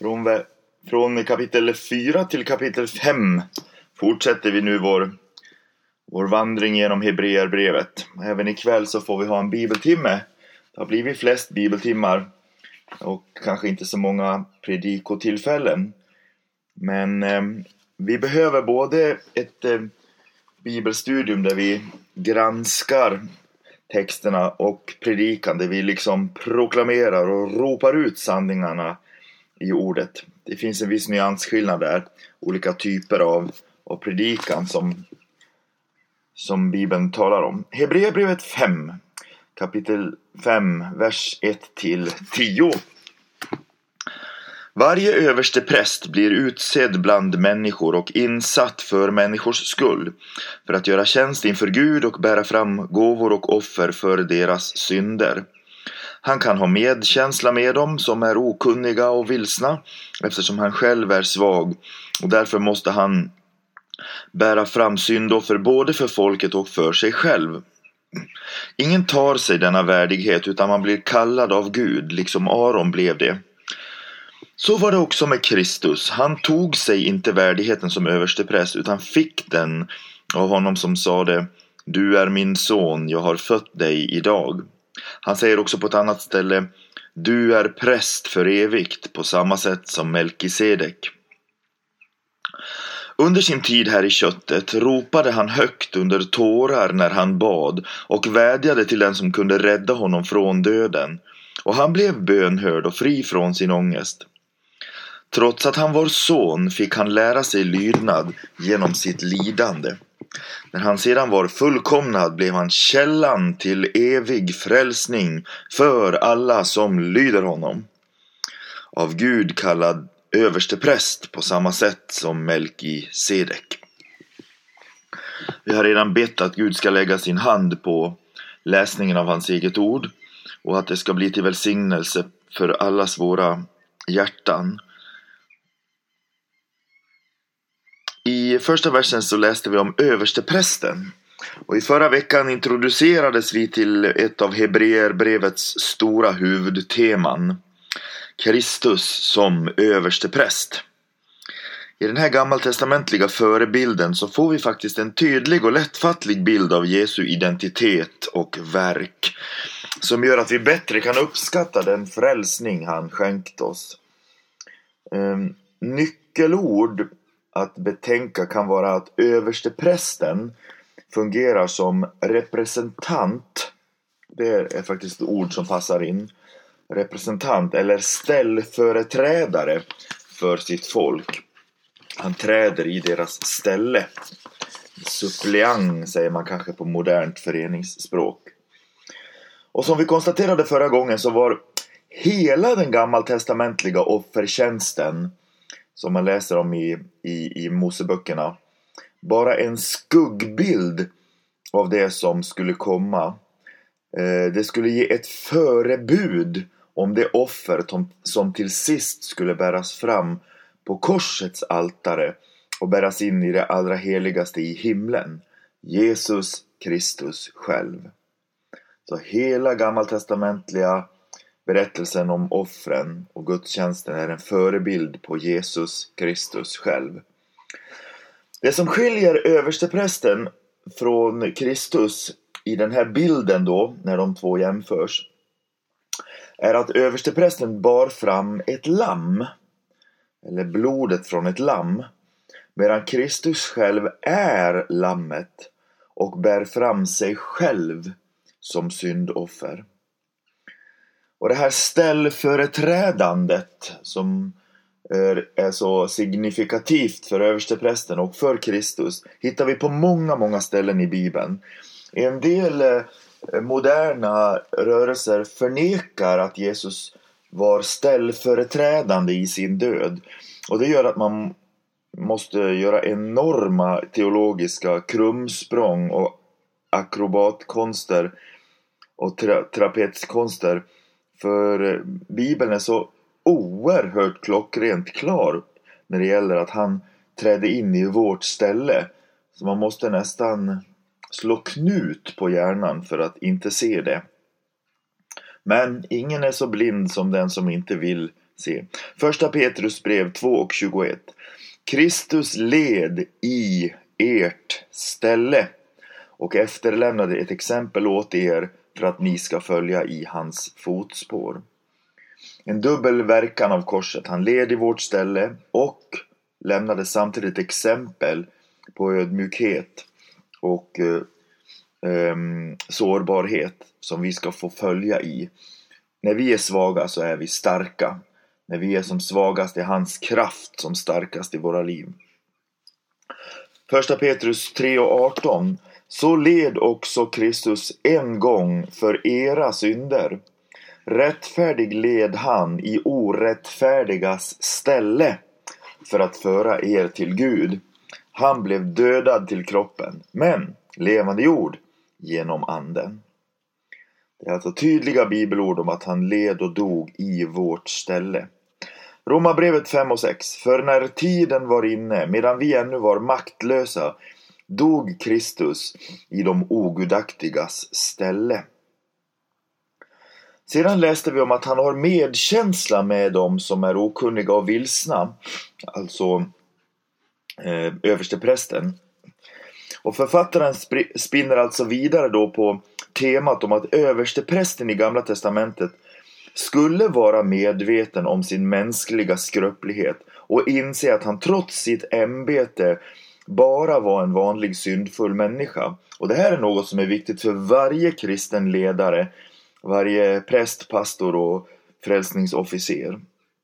Från kapitel 4 till kapitel 5 fortsätter vi nu vår vandring genom Hebreerbrevet. Även ikväll så får vi ha en bibeltimme. Det har blivit flest bibeltimmar och kanske inte så många predikotillfällen. Men vi behöver både ett bibelstudium där vi granskar texterna och predikan där vi liksom proklamerar och ropar ut sanningarna i ordet. Det finns en viss nyansskillnad där. Olika typer av predikan som Bibeln talar om. Hebreerbrevet 5, kapitel 5, vers 1-10. Varje överste präst blir utsedd bland människor och insatt för människors skull, för att göra tjänst inför Gud och bära fram gåvor och offer för deras synder. Han kan ha medkänsla med dem som är okunniga och vilsna, eftersom han själv är svag, och därför måste han bära fram syndoffer både för folket och för sig själv. Ingen tar sig denna värdighet, utan man blir kallad av Gud, liksom Aron blev det. Så var det också med Kristus. Han tog sig inte värdigheten som överstepräst, utan fick den av honom som sade: "Du är min son, jag har fött dig idag." Han säger också på ett annat ställe: "Du är präst för evigt", på samma sätt som Melkisedek. Under sin tid här i köttet ropade han högt under tårar när han bad och vädjade till den som kunde rädda honom från döden. Och han blev bönhörd och fri från sin ångest. Trots att han var son fick han lära sig lydnad genom sitt lidande. När han sedan var fullkomnad blev han källan till evig frälsning för alla som lyder honom. Av Gud kallad överstepräst på samma sätt som Melkisedek. Vi har redan bett att Gud ska lägga sin hand på läsningen av hans eget ord och att det ska bli till välsignelse för allas våra hjärtan. I första versen så läste vi om översteprästen. Och i förra veckan introducerades vi till ett av Hebreerbrevets stora huvudteman: Kristus som överstepräst. I den här gammaltestamentliga förebilden så får vi faktiskt en tydlig och lättfattlig bild av Jesu identitet och verk, som gör att vi bättre kan uppskatta den frälsning han skänkt oss. Nyckelord att betänka kan vara att översteprästen fungerar som representant. Det är faktiskt ett ord som passar in. Representant eller ställföreträdare för sitt folk. Han träder i deras ställe. Suppleant säger man kanske på modernt föreningsspråk. Och som vi konstaterade förra gången så var hela den gammaltestamentliga offertjänsten som man läser om i Moseböckerna bara en skuggbild av det som skulle komma. Det skulle ge ett förebud om det offer som till sist skulle bäras fram på korsets altare och bäras in i det allra heligaste i himlen, Jesus Kristus själv. Så hela gammaltestamentliga berättelsen om offren och gudstjänsten är en förebild på Jesus Kristus själv. Det som skiljer översteprästen från Kristus i den här bilden då, när de två jämförs, är att översteprästen bar fram ett lamm, eller blodet från ett lamm, medan Kristus själv är lammet och bär fram sig själv som syndoffer. Och det här ställföreträdandet som är så signifikativt för översteprästen och för Kristus hittar vi på många ställen i Bibeln. En del moderna rörelser förnekar att Jesus var ställföreträdande i sin död. Och det gör att man måste göra enorma teologiska krumsprång och akrobatkonster och trapetskonster. För Bibeln är så oerhört klockrent klar när det gäller att han trädde in i vårt ställe. Så man måste nästan slå knut på hjärnan för att inte se det. Men ingen är så blind som den som inte vill se. Första Petrus brev 2:21. Kristus led i ert ställe och efterlämnade ett exempel åt er för att ni ska följa i hans fotspår. En dubbel verkan av korset. Han led i vårt ställe och lämnade samtidigt exempel på ödmjukhet och sårbarhet som vi ska få följa i. När vi är svaga så är vi starka. När vi är som svagast är hans kraft som starkast i våra liv. Första Petrus 3:18. Så led också Kristus en gång för era synder. Rättfärdig led han i orättfärdigas ställe för att föra er till Gud. Han blev dödad till kroppen, men levande jord genom anden. Det är alltså tydliga bibelord om att han led och dog i vårt ställe. Romarbrevet 5:6. För när tiden var inne, medan vi ännu var maktlösa, dog Kristus i de ogudaktigas ställe. Sedan läste vi om att han har medkänsla med dem som är okunniga och vilsna, alltså översteprästen. Och författaren spinner alltså vidare då på temat om att översteprästen i Gamla testamentet skulle vara medveten om sin mänskliga skröplighet och inse att han trots sitt ämbete bara var en vanlig syndfull människa. Och det här är något som är viktigt för varje kristen ledare, varje präst, pastor och frälsningsofficer.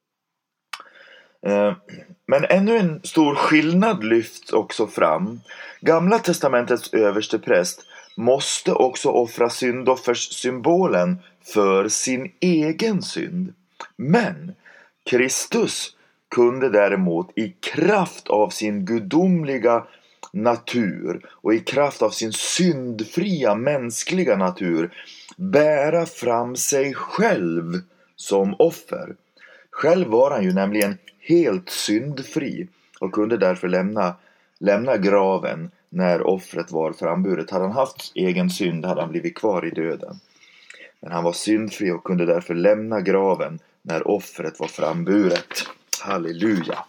Men ännu en stor skillnad lyfts också fram. Gamla testamentets överstepräst måste också offra syndofferssymbolen för sin egen synd. Men Kristus kunde däremot i kraft av sin gudomliga natur och i kraft av sin syndfria mänskliga natur bära fram sig själv som offer. Själv var han ju nämligen helt syndfri och kunde därför lämna graven när offret var framburet. Hade han haft egen synd hade han blivit kvar i döden. Men han var syndfri och kunde därför lämna graven när offret var framburet. Halleluja!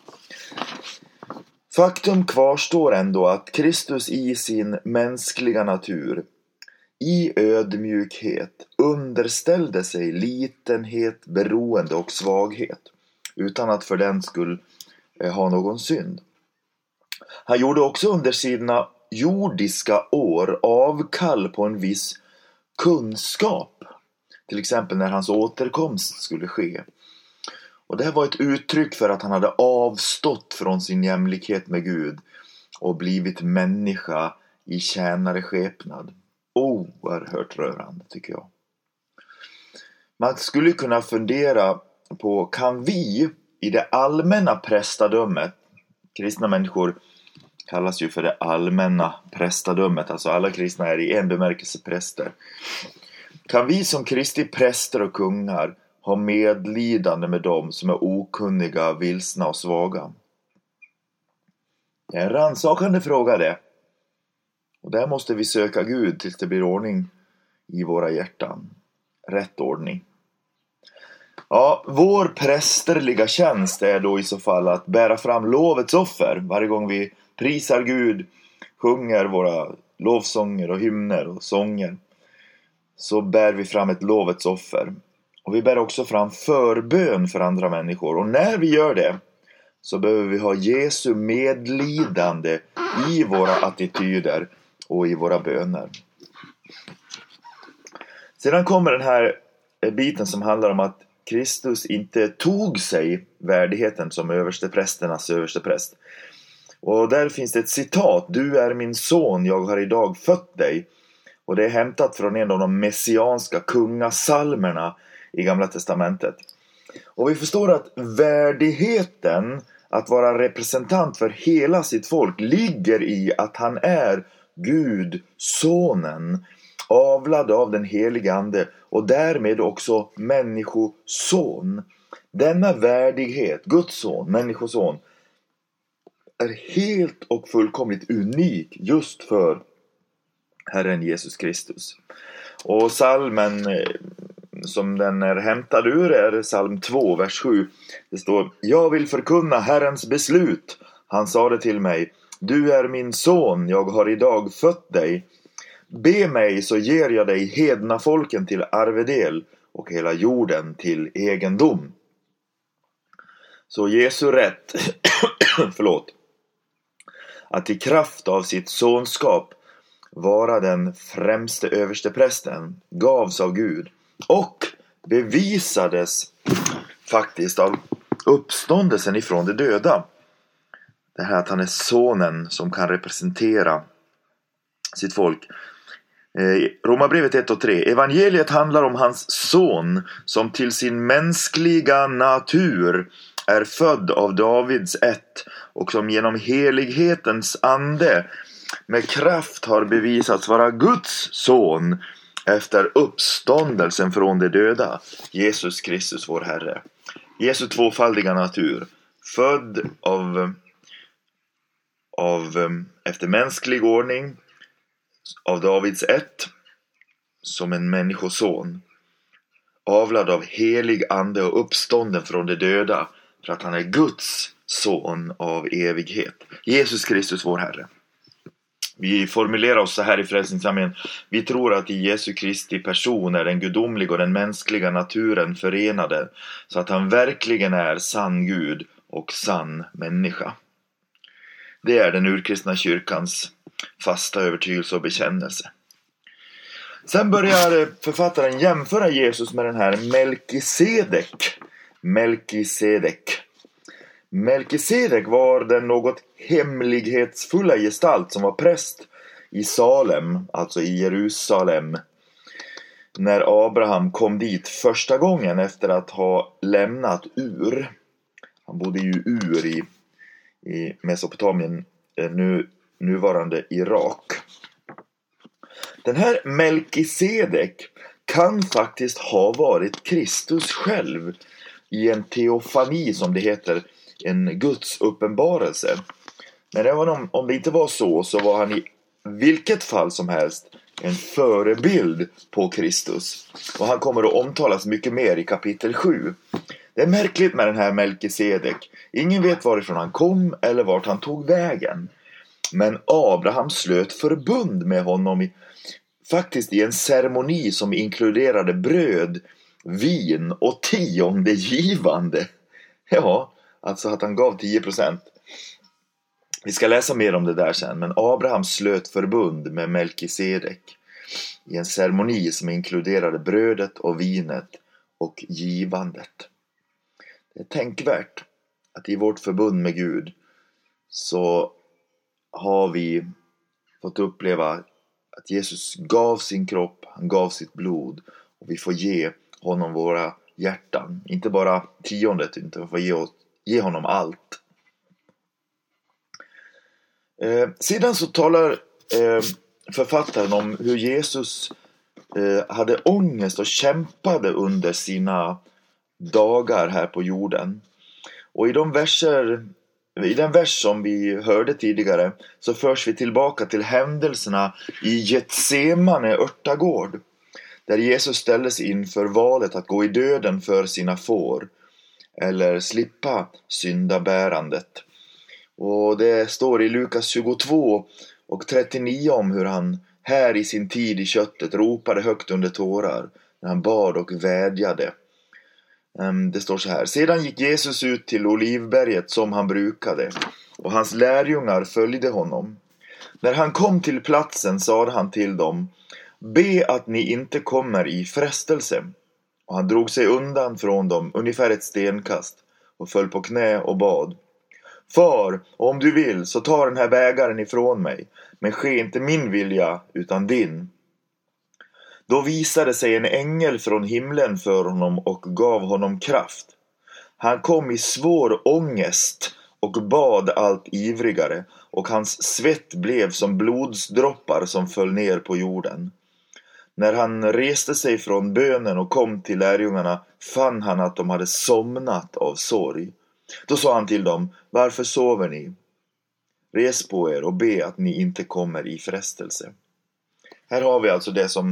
Faktum kvarstår ändå att Kristus i sin mänskliga natur, i ödmjukhet, underställde sig litenhet, beroende och svaghet utan att för den skull ha någon synd. Han gjorde också under sina jordiska år avkall på en viss kunskap, till exempel när hans återkomst skulle ske. Och det här var ett uttryck för att han hade avstått från sin jämlikhet med Gud och blivit människa i tjänareskepnad. Oerhört rörande tycker jag. Man skulle kunna fundera på, kan vi i det allmänna prästadömet, kristna människor kallas ju för det allmänna prästadömet, alltså alla kristna är i en bemärkelse präster. Kan vi som Kristi präster och kungar ha medlidande med dem som är okunniga, vilsna och svaga? Det är en rannsakande fråga det. Och där måste vi söka Gud tills det blir ordning i våra hjärtan. Rätt ordning. Ja, vår prästerliga tjänst är då i så fall att bära fram lovets offer. Varje gång vi prisar Gud, sjunger våra lovsånger och hymner och sånger, så bär vi fram ett lovets offer. Och vi bär också fram förbön för andra människor. Och när vi gör det så behöver vi ha Jesu medlidande i våra attityder och i våra böner. Sedan kommer den här biten som handlar om att Kristus inte tog sig värdigheten som översteprästernas överstepräst. Och där finns det ett citat: Du är min son, jag har idag fött dig. Och det är hämtat från en av de messianska kungasalmerna i Gamla testamentet. Och vi förstår att värdigheten att vara representant för hela sitt folk ligger i att han är Gud, sonen, avlad av den helige ande och därmed också människoson. Denna värdighet, Guds son, människoson, är helt och fullkomligt unik just för Herren Jesus Kristus. Och salmen som den är hämtad ur är psalm 2, vers 7. Det står: Jag vill förkunna Herrens beslut. Han sade till mig: Du är min son, jag har idag fött dig. Be mig, så ger jag dig hedna folken till arvedel och hela jorden till egendom. Så Jesu rätt att i kraft av sitt sonskap vara den främste översteprästen gavs av Gud och bevisades faktiskt av uppståndelsen ifrån de döda. Det här att han är sonen som kan representera sitt folk. Romarbrevet 1 och 3. Evangeliet handlar om hans son som till sin mänskliga natur är född av Davids ett och som genom helighetens ande med kraft har bevisats vara Guds son efter uppståndelsen från de döda, Jesus Kristus vår Herre. Jesu tvåfaldiga natur, född efter mänsklig ordning av Davids ett som en människoson, avlad av helig ande och uppstånden från de döda för att han är Guds son av evighet. Jesus Kristus vår Herre. Vi formulerar oss så här i Frälsningsarmén: vi tror att i Jesu Kristi person är den gudomliga och den mänskliga naturen förenade, så att han verkligen är sann Gud och sann människa. Det är den urkristna kyrkans fasta övertygelse och bekännelse. Sen börjar författaren jämföra Jesus med den här Melkisedek var den något hemlighetsfulla gestalt som var präst i Salem, alltså i Jerusalem, när Abraham kom dit första gången efter att ha lämnat Ur. Han bodde ju Ur i Mesopotamien, nuvarande Irak. Den här Melkisedek kan faktiskt ha varit Kristus själv i en teofani, som det heter, en Guds uppenbarelse. Men även om det inte var så var han i vilket fall som helst en förebild på Kristus. Och han kommer att omtalas mycket mer i kapitel 7. Det är märkligt med den här Melkisedek. Ingen vet varifrån han kom eller vart han tog vägen. Men Abraham slöt förbund med honom faktiskt i en ceremoni som inkluderade bröd, vin och 10:e givande. Ja, alltså att han gav 10%. Vi ska läsa mer om det där sen. Men Abraham slöt förbund med Melkisedek i en ceremoni som inkluderade brödet och vinet och givandet. Det är tänkvärt att i vårt förbund med Gud så har vi fått uppleva att Jesus gav sin kropp, han gav sitt blod, och vi får ge honom våra hjärtan. Inte bara 10:e, utan vi får ge honom allt. Sedan så talar författaren om hur Jesus hade ångest och kämpade under sina dagar här på jorden. Och i den vers som vi hörde tidigare så förs vi tillbaka till händelserna i Getsemane örtagård, där Jesus ställdes inför valet att gå i döden för sina får eller slippa syndabärandet. Och det står i Lukas 22 och 39 om hur han här i sin tid i köttet ropade högt under tårar när han bad och vädjade. Det står så här: sedan gick Jesus ut till Olivberget som han brukade, och hans lärjungar följde honom. När han kom till platsen sade han till dem: be att ni inte kommer i frestelse. Och han drog sig undan från dem ungefär ett stenkast och föll på knä och bad: Far, om du vill så ta den här bägaren ifrån mig, men ske inte min vilja utan din. Då visade sig en ängel från himlen för honom och gav honom kraft. Han kom i svår ångest och bad allt ivrigare, och hans svett blev som blodsdroppar som föll ner på jorden. När han reste sig från bönen och kom till lärjungarna fann han att de hade somnat av sorg. Då sa han till dem: varför sover ni? Res på er och be att ni inte kommer i frestelse. Här har vi alltså det som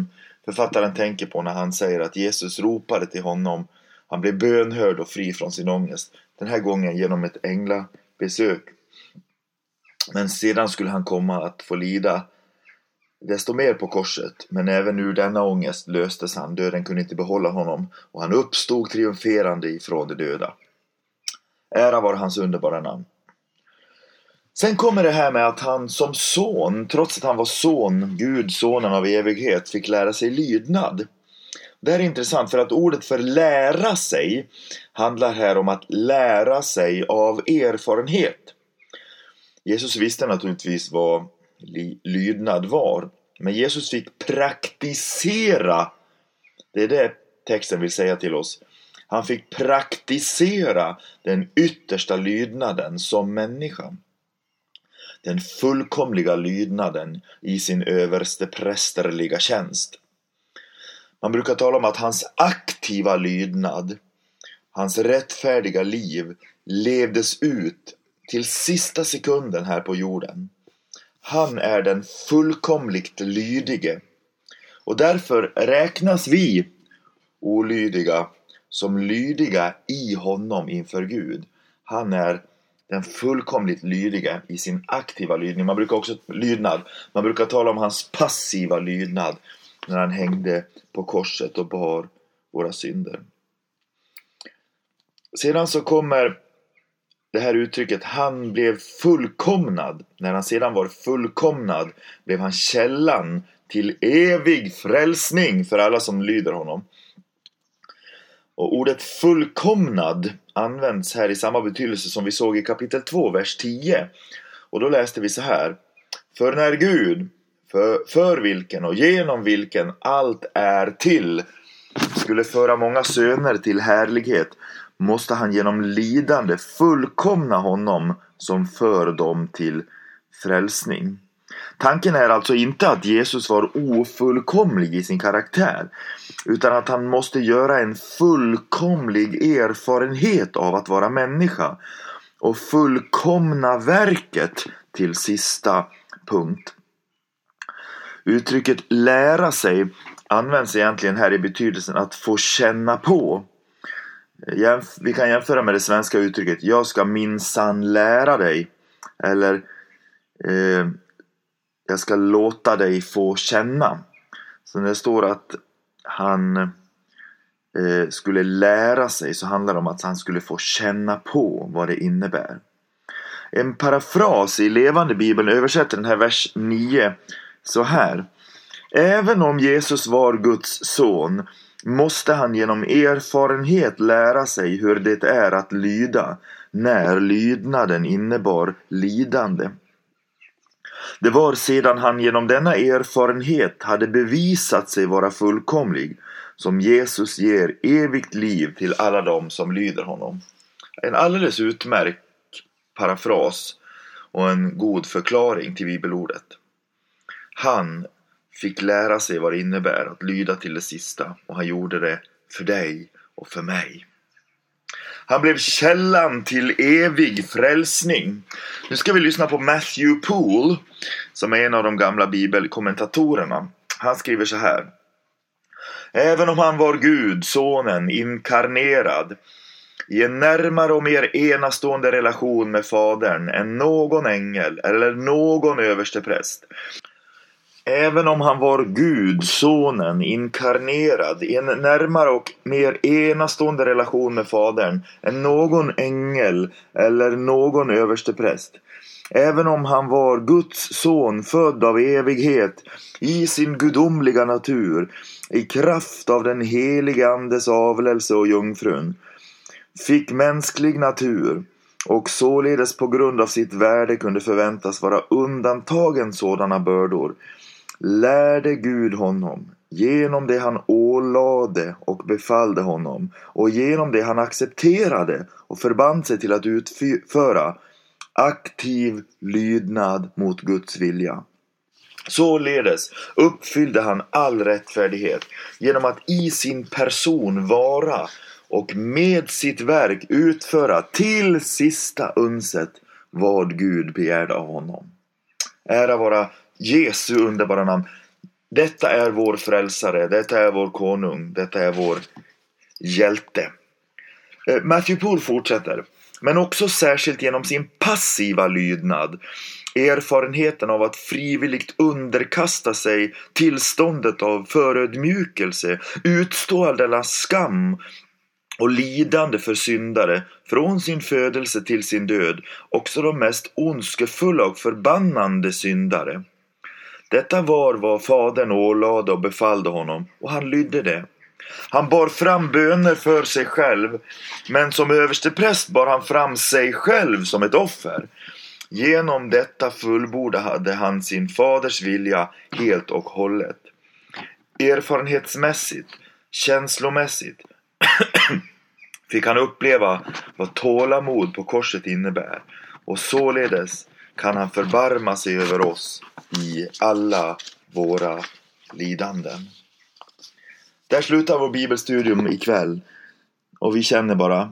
författaren tänker på när han säger att Jesus ropade till honom. Han blev bönhörd och fri från sin ångest. Den här gången genom ett änglabesök. Men sedan skulle han komma att få lida desto mer på korset. Men även ur denna ångest löstes han. Döden kunde inte behålla honom. Och han uppstod triumferande ifrån de döda. Ära var hans underbara namn. Sen kommer det här med att han som son, trots att han var son, Gud, sonen av evighet, fick lära sig lydnad. Det här är intressant för att ordet för lära sig handlar här om att lära sig av erfarenhet. Jesus visste naturligtvis vad lydnad var. Men Jesus fick praktisera. Det är det texten vill säga till oss. Han fick praktisera den yttersta lydnaden som människa. Den fullkomliga lydnaden i sin översteprästerliga tjänst. Man brukar tala om att hans aktiva lydnad, hans rättfärdiga liv levdes ut till sista sekunden här på jorden. Han är den fullkomligt lydige. Och därför räknas vi olydiga som lydiga i honom inför Gud. Han är den fullkomligt lydiga i sin aktiva lydnad. Man brukar tala om hans passiva lydnad när han hängde på korset och bar våra synder. Sedan så kommer det här uttrycket, han blev fullkomnad. När han sedan var fullkomnad blev han källan till evig frälsning för alla som lyder honom. Och ordet fullkomnad används här i samma betydelse som vi såg i kapitel 2, vers 10. Och då läste vi så här. För när Gud, för vilken och genom vilken allt är till, skulle föra många söner till härlighet, måste han genom lidande fullkomna honom som för dem till frälsning. Tanken är alltså inte att Jesus var ofullkomlig i sin karaktär, utan att han måste göra en fullkomlig erfarenhet av att vara människa och fullkomna verket till sista punkt. Uttrycket lära sig används egentligen här i betydelsen att få känna på. Vi kan jämföra med det svenska uttrycket jag ska minsann lära dig, eller jag ska låta dig få känna. Så när det står att han skulle lära sig, så handlar det om att han skulle få känna på vad det innebär. En parafras i Levande Bibeln översätter den här vers 9 så här. Även om Jesus var Guds son måste han genom erfarenhet lära sig hur det är att lyda när lydnaden innebar lidande. Det var sedan han genom denna erfarenhet hade bevisat sig vara fullkomlig som Jesus ger evigt liv till alla dem som lyder honom. En alldeles utmärkt parafras och en god förklaring till bibelordet. Han fick lära sig vad det innebär att lyda till det sista, och han gjorde det för dig och för mig. Han blev källan till evig frälsning. Nu ska vi lyssna på Matthew Poole, som är en av de gamla bibelkommentatorerna. Han skriver så här. Även om han var Gud, sonen, inkarnerad, i en närmare och mer enastående relation med fadern än någon ängel eller någon överstepräst. Även om han var Gud, sonen, inkarnerad i en närmare och mer enastående relation med fadern än någon ängel eller någon överstepräst. Även om han var Guds son, född av evighet i sin gudomliga natur, i kraft av den helige andes avlelse och jungfrun, fick mänsklig natur och således på grund av sitt värde kunde förväntas vara undantagen sådana bördor, lärde Gud honom genom det han ålade och befallde honom och genom det han accepterade och förband sig till att utföra aktiv lydnad mot Guds vilja. Således uppfyllde han all rättfärdighet genom att i sin person vara och med sitt verk utföra till sista unset vad Gud begärde av honom. Ära vara Jesu underbara namn. Detta är vår frälsare, detta är vår konung, detta är vår hjälte. Matthew Poole fortsätter. Men också särskilt genom sin passiva lydnad, erfarenheten av att frivilligt underkasta sig tillståndet av förödmjukelse, utstå all denna skam och lidande för syndare från sin födelse till sin död, också de mest ondskefulla och förbannande syndare. Detta var vad fadern ålade och befallde honom, och han lydde det. Han bar fram böner för sig själv, men som överstepräst bar han fram sig själv som ett offer. Genom detta fullbordade han sin faders vilja helt och hållet. Erfarenhetsmässigt, känslomässigt fick han uppleva vad tålamod på korset innebär, och således kan han förbarma sig över oss i alla våra lidanden. Där slutar vår bibelstudium ikväll, och vi känner bara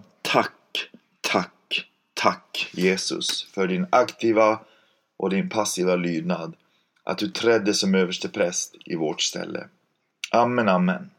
tack Jesus för din aktiva och din passiva lydnad, att du trädde som överstepräst i vårt ställe. Amen, amen.